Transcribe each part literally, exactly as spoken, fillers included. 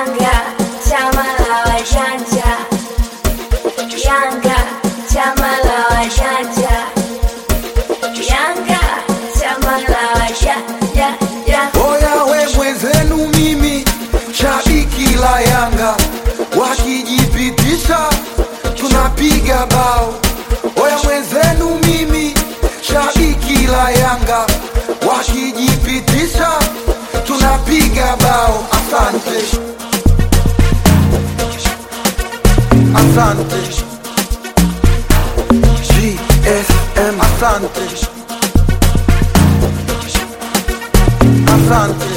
Yanga, chama la wajanja. Yanga, chama la wajanja. Yanga, chama la wajanja. Oya we mwenzenu mimi shabiki la Yanga, wakijipitisha tunapiga bao. Oya mwenzenu mimi shabiki la Yanga, wakijipitisha tunapiga bao. Asante, asante G S M, asante, asante.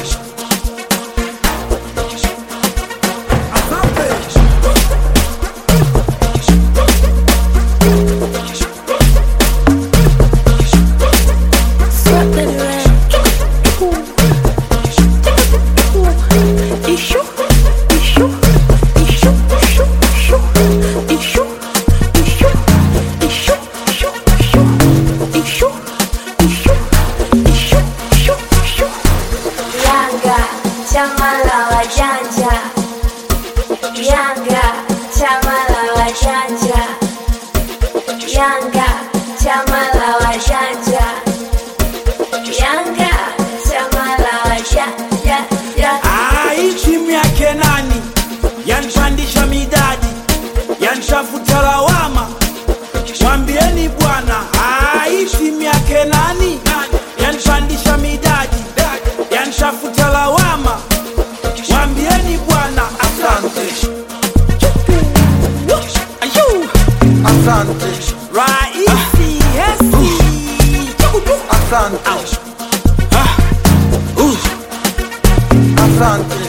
Chama la wajanja. Yanga, chama la wajanja. Yanga, chama la wajanja. Yanga, chama la wajanja. Ai, timu yake nani yanipandisha midadi, yanishafuta lawama, mwambieni bwana. Ai, timu yake nani yanipandisha midadi, yanishafuta lawama, mwambieni bwana. Asante, Asante, Raisi, Hesi, asante, asante.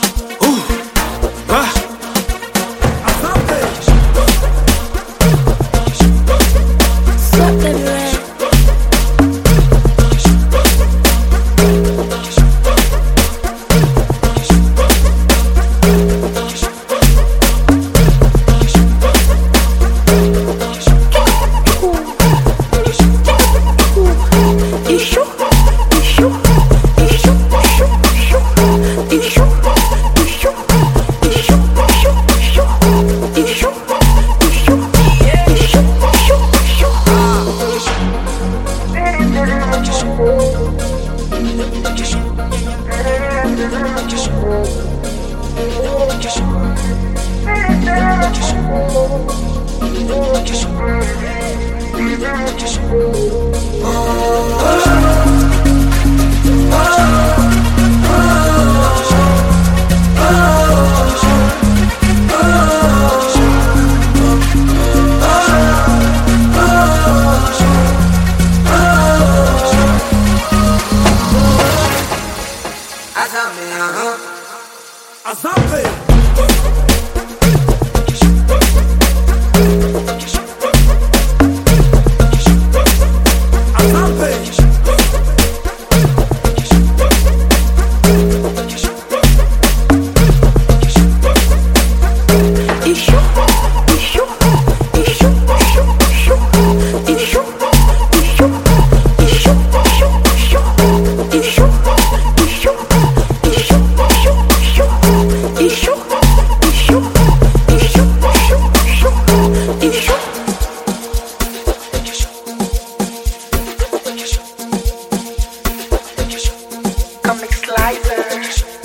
Asante. Comic Slicer.